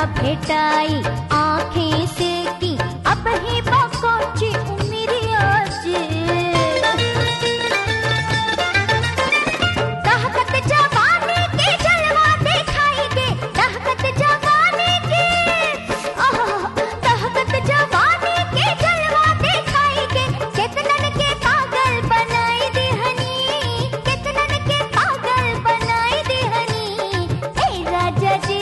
भेटाई आंखें से की अब ही पहुंची मेरी आज दहकत जवानी के जलवा दिखाएंगे दहकत जवानी के दहकत जवानी के जलवा दिखाएंगे कितनन के पागल बनाई दिहनी कितनन के पागल बनाई दिहनी ए राजा जी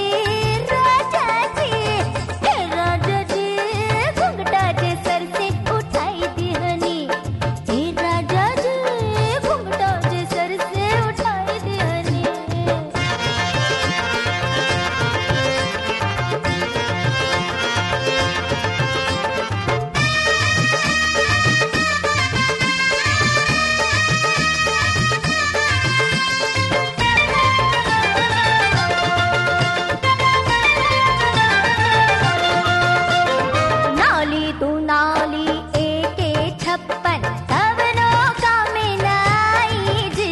घुंघटा जे सर से उठाई दिहनी ए राजा जी घुंघटा जे सर से उठाई दिहनी नाली तू नाली एके छप्पन तवनों का मिलाई जी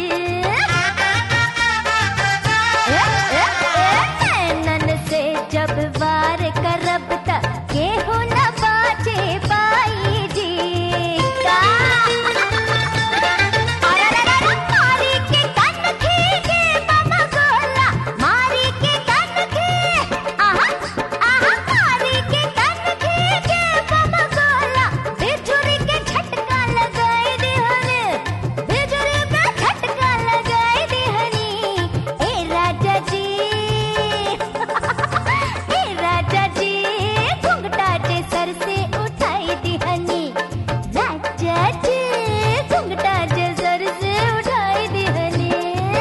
नैनन से जब वार करब तक केहू न बाचे पाई जी का मारी के कन के बम गोला मारी के कन के आहा आहा मारी के कन के बम गोला बिजुरी के झटका लगाई दिहनी बिजुरी पे झटका लगाई दिहनी ए राजा जी ए राजा जी घुंघटा जे सर से उठाई दिहनी राजा जी घुंघटा जे सर से उठाई दिहनी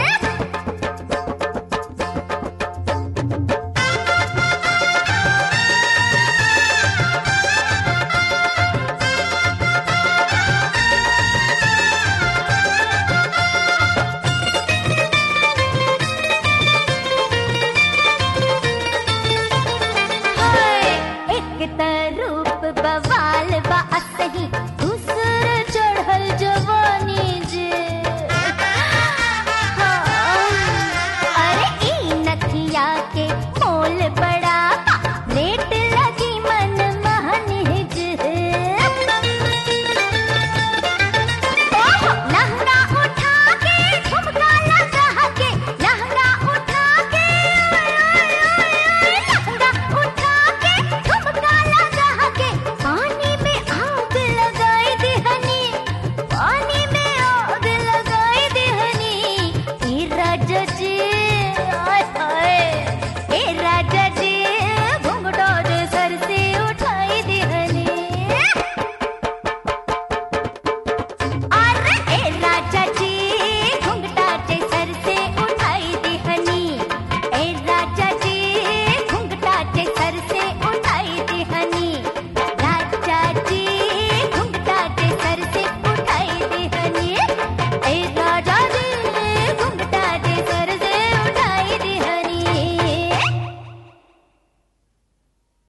हाय एक रूप बवाल बा असही दूसर चढ़ल जवानी जे हाँ, अरे ई नथिया के मोल बड़ा